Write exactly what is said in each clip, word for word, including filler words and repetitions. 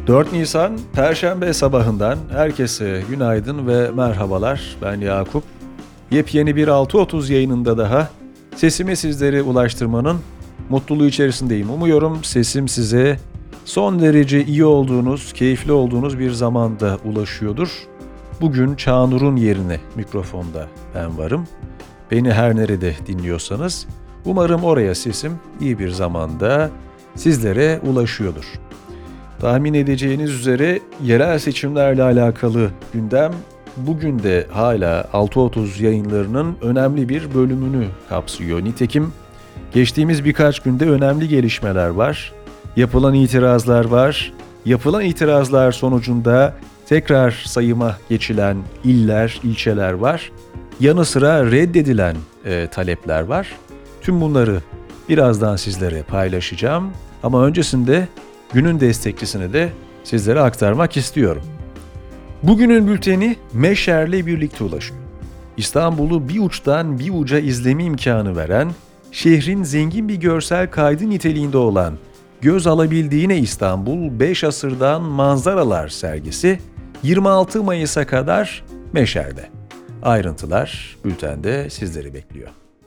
dört Nisan Perşembe sabahından herkese günaydın ve merhabalar. Ben Yakup. Yepyeni bir altı otuz yayınında daha sesimi sizlere ulaştırmanın mutluluğu içerisindeyim. Umuyorum sesim size son derece iyi olduğunuz, keyifli olduğunuz bir zamanda ulaşıyordur. Bugün Çağnur'un yerine mikrofonda ben varım. Beni her nerede dinliyorsanız umarım oraya sesim iyi bir zamanda sizlere ulaşıyordur. Tahmin edeceğiniz üzere yerel seçimlerle alakalı gündem bugün de hala altı otuz yayınlarının önemli bir bölümünü kapsıyor. Nitekim geçtiğimiz birkaç günde önemli gelişmeler var. Yapılan itirazlar var. Yapılan itirazlar sonucunda tekrar sayıma geçilen iller, ilçeler var. Yanı sıra reddedilen e, talepler var. Tüm bunları birazdan sizlere paylaşacağım. Ama öncesinde günün destekçisini de sizlere aktarmak istiyorum. Bugünün bülteni Meşer'le birlikte ulaşıyor. İstanbul'u bir uçtan bir uca izleme imkanı veren, şehrin zengin bir görsel kaydı niteliğinde olan Göz Alabildiğine İstanbul beş Asırdan Manzaralar sergisi yirmi altı Mayıs'a kadar Meşer'de. Ayrıntılar bültende sizleri bekliyor.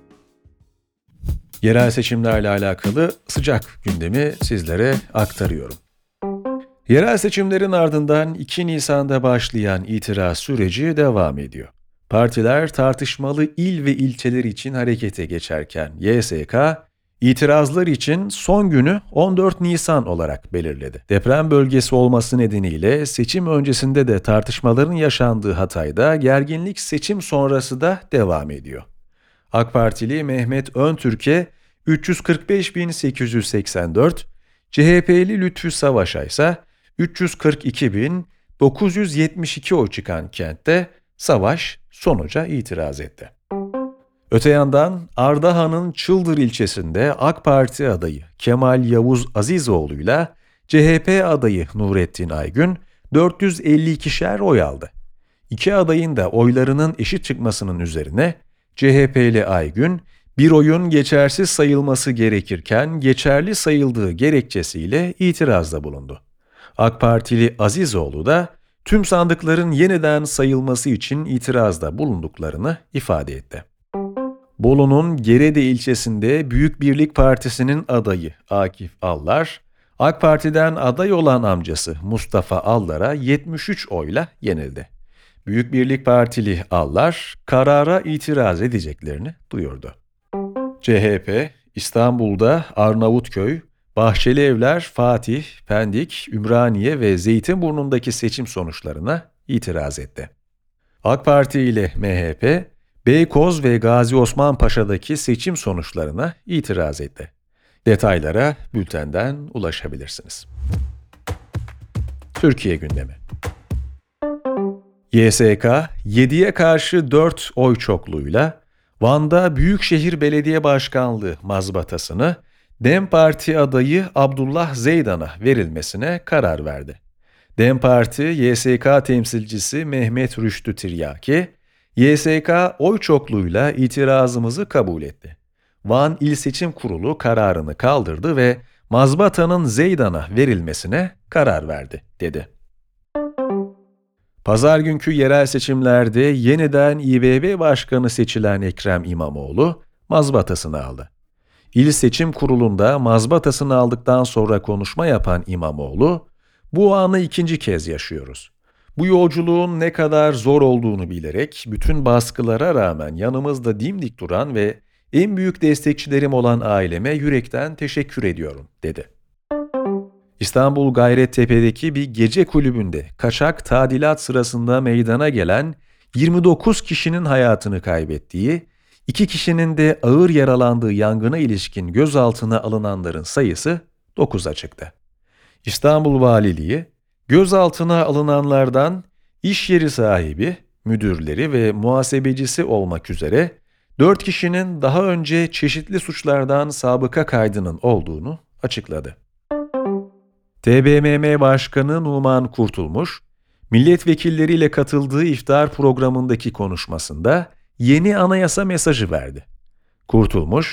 Yerel seçimlerle alakalı sıcak gündemi sizlere aktarıyorum. Yerel seçimlerin ardından iki Nisan'da başlayan itiraz süreci devam ediyor. Partiler tartışmalı il ve ilçeler için harekete geçerken Y S K, itirazlar için son günü on dört Nisan olarak belirledi. Deprem bölgesi olması nedeniyle seçim öncesinde de tartışmaların yaşandığı Hatay'da gerginlik seçim sonrası da devam ediyor. AK Partili Mehmet Öntürk'e üç yüz kırk beş bin sekiz yüz seksen dört, C H P'li Lütfü Savaş'a ise üç yüz kırk iki bin dokuz yüz yetmiş iki oy çıkan kentte Savaş sonuca itiraz etti. Öte yandan Ardahan'ın Çıldır ilçesinde AK Parti adayı Kemal Yavuz Azizoğlu'yla C H P adayı Nurettin Aygün dört yüz elli ikişer oy aldı. İki adayın da oylarının eşit çıkmasının üzerine C H P'li Aygün, bir oyun geçersiz sayılması gerekirken geçerli sayıldığı gerekçesiyle itirazda bulundu. AK Partili Azizoğlu da tüm sandıkların yeniden sayılması için itirazda bulunduklarını ifade etti. Bolu'nun Gerede ilçesinde Büyük Birlik Partisi'nin adayı Akif Allar, AK Parti'den aday olan amcası Mustafa Allar'a yetmiş üç oyla yenildi. Büyük Birlik Partili Allar, karara itiraz edeceklerini duyurdu. C H P, İstanbul'da Arnavutköy, Bahçelievler, Fatih, Pendik, Ümraniye ve Zeytinburnu'ndaki seçim sonuçlarına itiraz etti. AK Parti ile M H P, Beykoz ve Gazi Osman Paşa'daki seçim sonuçlarına itiraz etti. Detaylara bültenden ulaşabilirsiniz. Türkiye gündemi. Y S K, yediye karşı dört oy çokluğuyla Van'da Büyükşehir Belediye Başkanlığı mazbatasını DEM Parti adayı Abdullah Zeydan'a verilmesine karar verdi. DEM Parti Y S K temsilcisi Mehmet Rüştü Tiryaki, Y S K oy çokluğuyla itirazımızı kabul etti. Van İl Seçim Kurulu kararını kaldırdı ve mazbatanın Zeydan'a verilmesine karar verdi, dedi. Pazar günkü yerel seçimlerde yeniden İ B B Başkanı seçilen Ekrem İmamoğlu mazbatasını aldı. İl Seçim Kurulu'nda mazbatasını aldıktan sonra konuşma yapan İmamoğlu, "Bu anı ikinci kez yaşıyoruz. Bu yolculuğun ne kadar zor olduğunu bilerek bütün baskılara rağmen yanımızda dimdik duran ve en büyük destekçilerim olan aileme yürekten teşekkür ediyorum," dedi. İstanbul Gayrettepe'deki bir gece kulübünde kaçak tadilat sırasında meydana gelen yirmi dokuz kişinin hayatını kaybettiği, iki kişinin de ağır yaralandığı yangına ilişkin gözaltına alınanların sayısı dokuza çıktı. İstanbul Valiliği, gözaltına alınanlardan iş yeri sahibi, müdürleri ve muhasebecisi olmak üzere dört kişinin daha önce çeşitli suçlardan sabıka kaydının olduğunu açıkladı. T B M M Başkanı Numan Kurtulmuş, milletvekilleriyle katıldığı iftar programındaki konuşmasında yeni anayasa mesajı verdi. Kurtulmuş,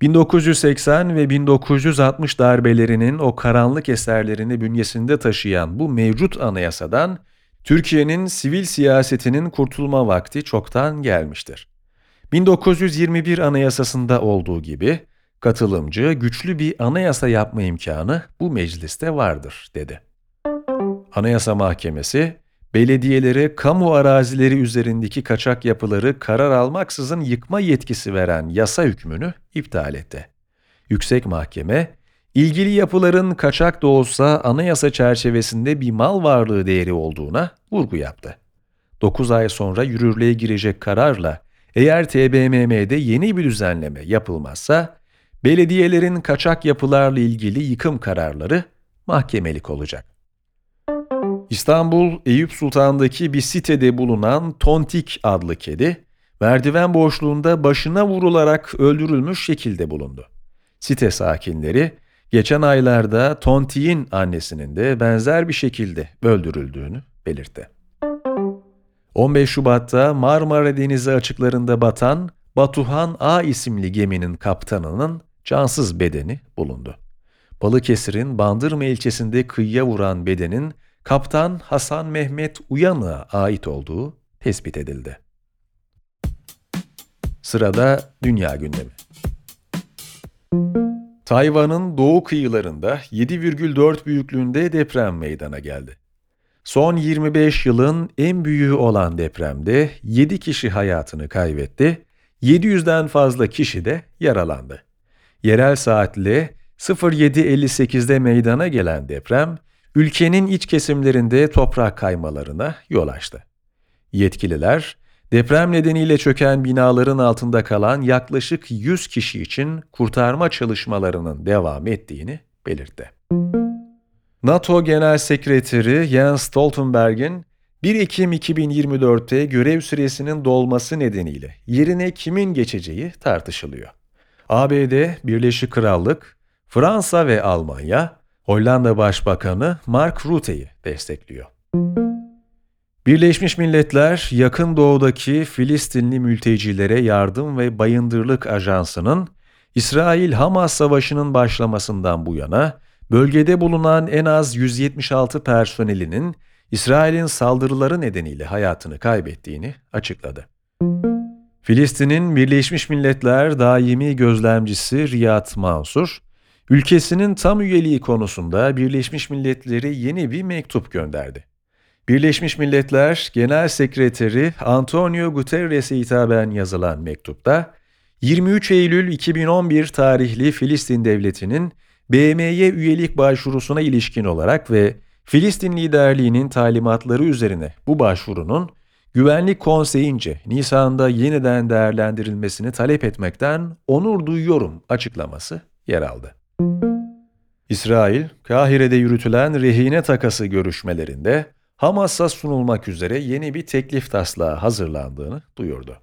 bin dokuz yüz seksen ve bin dokuz yüz altmış darbelerinin o karanlık eserlerini bünyesinde taşıyan bu mevcut anayasadan Türkiye'nin sivil siyasetinin kurtulma vakti çoktan gelmiştir. bin dokuz yüz yirmi bir Anayasasında olduğu gibi katılımcı, güçlü bir anayasa yapma imkanı bu mecliste vardır, dedi. Anayasa Mahkemesi, belediyelere kamu arazileri üzerindeki kaçak yapıları karar almaksızın yıkma yetkisi veren yasa hükmünü iptal etti. Yüksek Mahkeme, ilgili yapıların kaçak da olsa anayasa çerçevesinde bir mal varlığı değeri olduğuna vurgu yaptı. dokuz ay sonra yürürlüğe girecek kararla eğer T B M M'de yeni bir düzenleme yapılmazsa, belediyelerin kaçak yapılarla ilgili yıkım kararları mahkemelik olacak. İstanbul, Eyüp Sultan'daki bir sitede bulunan Tontik adlı kedi, merdiven boşluğunda başına vurularak öldürülmüş şekilde bulundu. Site sakinleri, geçen aylarda Tontik'in annesinin de benzer bir şekilde öldürüldüğünü belirtti. on beş Şubat'ta Marmara Denizi açıklarında batan Batuhan A isimli geminin kaptanının cansız bedeni bulundu. Balıkesir'in Bandırma ilçesinde kıyıya vuran bedenin Kaptan Hasan Mehmet Uyanık'a ait olduğu tespit edildi. Sırada dünya gündemi. Tayvan'ın doğu kıyılarında yedi virgül dört büyüklüğünde deprem meydana geldi. Son yirmi beş yılın en büyüğü olan depremde yedi kişi hayatını kaybetti, yedi yüzden fazla kişi de yaralandı. Yerel saatle sıfır yedi elli sekizde meydana gelen deprem, ülkenin iç kesimlerinde toprak kaymalarına yol açtı. Yetkililer, deprem nedeniyle çöken binaların altında kalan yaklaşık yüz kişi için kurtarma çalışmalarının devam ettiğini belirtti. NATO Genel Sekreteri Jens Stoltenberg'in bir Ekim iki bin yirmi dörtte görev süresinin dolması nedeniyle yerine kimin geçeceği tartışılıyor. A B D, Birleşik Krallık, Fransa ve Almanya, Hollanda Başbakanı Mark Rutte'yi destekliyor. Birleşmiş Milletler, Yakın Doğu'daki Filistinli mültecilere yardım ve bayındırlık ajansının, İsrail-Hamas savaşının başlamasından bu yana, bölgede bulunan en az yüz yetmiş altı personelinin İsrail'in saldırıları nedeniyle hayatını kaybettiğini açıkladı. Filistin'in Birleşmiş Milletler Daimi Gözlemcisi Riyad Mansour, ülkesinin tam üyeliği konusunda Birleşmiş Milletler'e yeni bir mektup gönderdi. Birleşmiş Milletler Genel Sekreteri Antonio Guterres'e hitaben yazılan mektupta, yirmi üç Eylül iki bin on bir tarihli Filistin Devleti'nin B M'ye üyelik başvurusuna ilişkin olarak ve Filistin liderliğinin talimatları üzerine bu başvurunun Güvenlik Konseyi'nce Nisan'da yeniden değerlendirilmesini talep etmekten onur duyuyorum açıklaması yer aldı. İsrail, Kahire'de yürütülen rehine takası görüşmelerinde Hamas'a sunulmak üzere yeni bir teklif taslağı hazırlandığını duyurdu.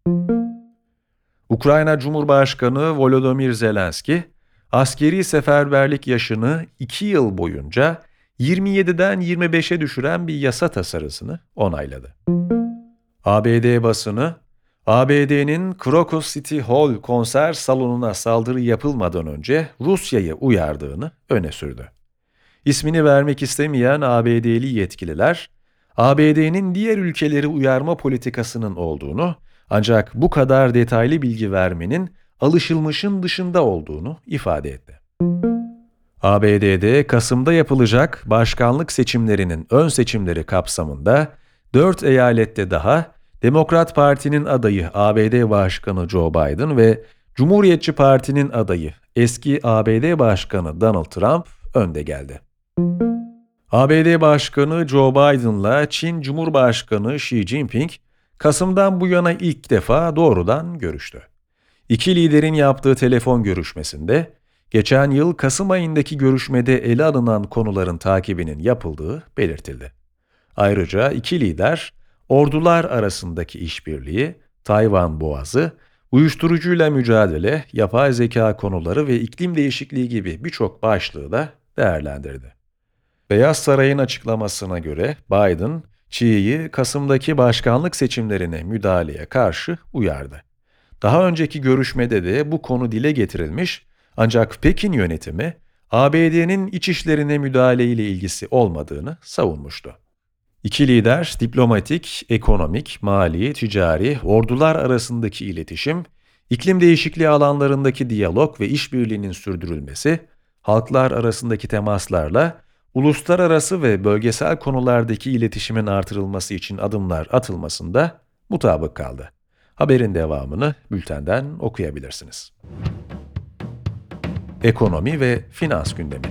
Ukrayna Cumhurbaşkanı Volodymyr Zelenski, askeri seferberlik yaşını iki yıl boyunca yirmi yediden yirmi beşe düşüren bir yasa tasarısını onayladı. A B D basını, A B D'nin Crocus City Hall konser salonuna saldırı yapılmadan önce Rusya'yı uyardığını öne sürdü. İsmini vermek istemeyen A B D'li yetkililer, A B D'nin diğer ülkeleri uyarma politikasının olduğunu, ancak bu kadar detaylı bilgi vermenin alışılmışın dışında olduğunu ifade etti. A B D'de Kasım'da yapılacak başkanlık seçimlerinin ön seçimleri kapsamında dört eyalette daha Demokrat Parti'nin adayı A B D Başkanı Joe Biden ve Cumhuriyetçi Parti'nin adayı eski A B D Başkanı Donald Trump önde geldi. A B D Başkanı Joe Biden'la Çin Cumhurbaşkanı Xi Jinping, Kasım'dan bu yana ilk defa doğrudan görüştü. İki liderin yaptığı telefon görüşmesinde, geçen yıl Kasım ayındaki görüşmede ele alınan konuların takibinin yapıldığı belirtildi. Ayrıca iki lider, ordular arasındaki işbirliği, Tayvan Boğazı, uyuşturucuyla mücadele, yapay zeka konuları ve iklim değişikliği gibi birçok başlığı da değerlendirdi. Beyaz Saray'ın açıklamasına göre Biden, Xi'yi Kasım'daki başkanlık seçimlerine müdahaleye karşı uyardı. Daha önceki görüşmede de bu konu dile getirilmiş, ancak Pekin yönetimi A B D'nin iç işlerine müdahale ile ilgisi olmadığını savunmuştu. İki lider diplomatik, ekonomik, mali, ticari, ordular arasındaki iletişim, iklim değişikliği alanlarındaki diyalog ve işbirliğinin sürdürülmesi, halklar arasındaki temaslarla uluslararası ve bölgesel konulardaki iletişimin artırılması için adımlar atılmasında mutabık kaldı. Haberin devamını bültenden okuyabilirsiniz. Ekonomi ve finans gündemi.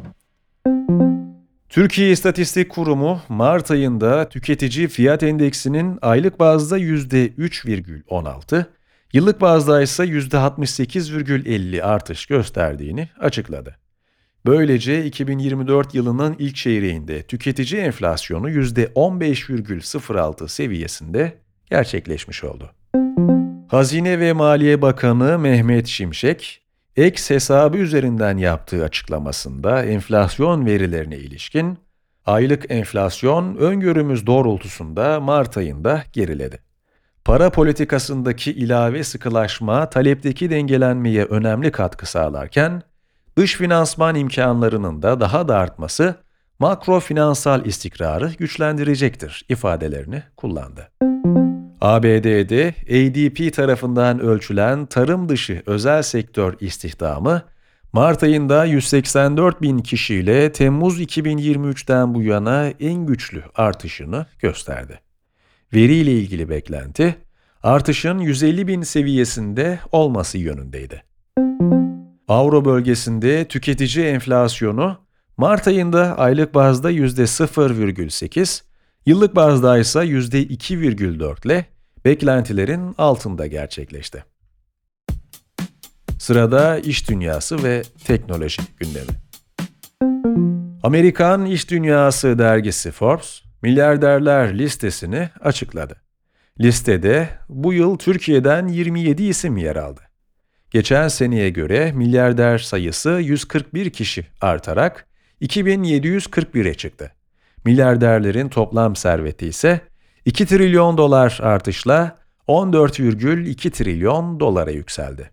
Türkiye İstatistik Kurumu, Mart ayında tüketici fiyat endeksinin aylık bazda yüzde üç virgül on altı, yıllık bazda ise yüzde altmış sekiz virgül elli artış gösterdiğini açıkladı. Böylece iki bin yirmi dört yılının ilk çeyreğinde tüketici enflasyonu yüzde on beş virgül sıfır altı seviyesinde gerçekleşmiş oldu. Hazine ve Maliye Bakanı Mehmet Şimşek, X hesabı üzerinden yaptığı açıklamasında enflasyon verilerine ilişkin, aylık enflasyon öngörümüz doğrultusunda Mart ayında geriledi. Para politikasındaki ilave sıkılaşma talepteki dengelenmeye önemli katkı sağlarken, dış finansman imkanlarının da daha da artması makro finansal istikrarı güçlendirecektir ifadelerini kullandı. A B D'de A D P tarafından ölçülen tarım dışı özel sektör istihdamı, Mart ayında yüz seksen dört bin kişiyle Temmuz iki bin yirmi üçten bu yana en güçlü artışını gösterdi. Veriyle ilgili beklenti, artışın yüz elli bin seviyesinde olması yönündeydi. Avro bölgesinde tüketici enflasyonu, Mart ayında aylık bazda yüzde sıfır virgül sekiz, yıllık bazda ise yüzde iki virgül dört ile beklentilerin altında gerçekleşti. Sırada iş dünyası ve teknoloji gündemi. Amerikan İş Dünyası dergisi Forbes, milyarderler listesini açıkladı. Listede bu yıl Türkiye'den yirmi yedi isim yer aldı. Geçen seneye göre milyarder sayısı yüz kırk bir kişi artarak iki bin yedi yüz kırk bire çıktı. Milyarderlerin toplam serveti ise iki trilyon dolar artışla on dört virgül iki trilyon dolara yükseldi.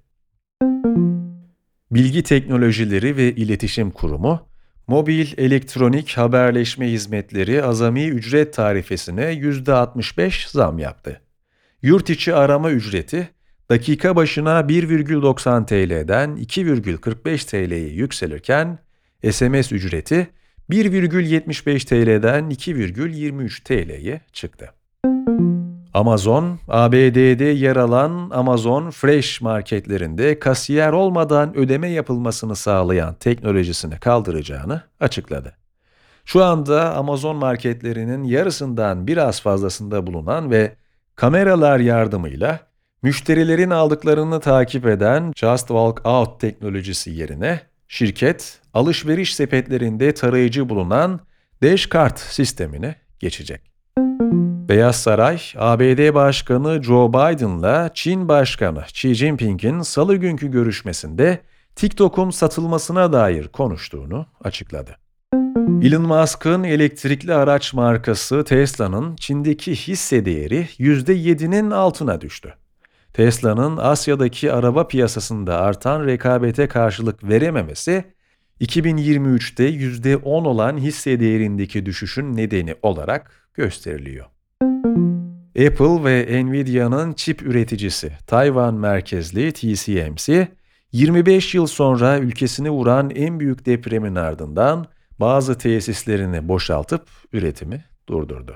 Bilgi Teknolojileri ve İletişim Kurumu, mobil elektronik haberleşme hizmetleri azami ücret tarifesine yüzde altmış beş zam yaptı. Yurt içi arama ücreti, dakika başına bir virgül doksan T L'den iki virgül kırk beş T L'ye yükselirken, S M S ücreti bir virgül yetmiş beş T L'den iki virgül yirmi üç T L'ye çıktı. Amazon, A B D'de yer alan Amazon Fresh marketlerinde kasiyer olmadan ödeme yapılmasını sağlayan teknolojisini kaldıracağını açıkladı. Şu anda Amazon marketlerinin yarısından biraz fazlasında bulunan ve kameralar yardımıyla müşterilerin aldıklarını takip eden Just Walk Out teknolojisi yerine şirket, alışveriş sepetlerinde tarayıcı bulunan Dashcart sistemine geçecek. Beyaz Saray, A B D Başkanı Joe Biden'la Çin Başkanı Xi Jinping'in salı günkü görüşmesinde TikTok'un satılmasına dair konuştuğunu açıkladı. Elon Musk'ın elektrikli araç markası Tesla'nın Çin'deki hisse değeri yüzde yedinin altına düştü. Tesla'nın Asya'daki araba piyasasında artan rekabete karşılık verememesi, iki bin yirmi üçte yüzde on olan hisse değerindeki düşüşün nedeni olarak gösteriliyor. Apple ve Nvidia'nın çip üreticisi Tayvan merkezli T S M C, yirmi beş yıl sonra ülkesini vuran en büyük depremin ardından bazı tesislerini boşaltıp üretimi durdurdu.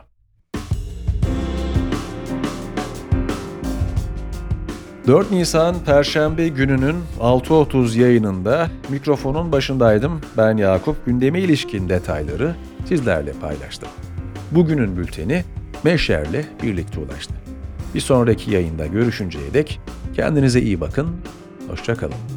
dört Nisan Perşembe gününün altı otuz yayınında mikrofonun başındaydım. Ben Yakup, gündeme ilişkin detayları sizlerle paylaştım. Bugünün bülteni Meşer'le birlikte ulaştı. Bir sonraki yayında görüşünceye dek kendinize iyi bakın, hoşça kalın.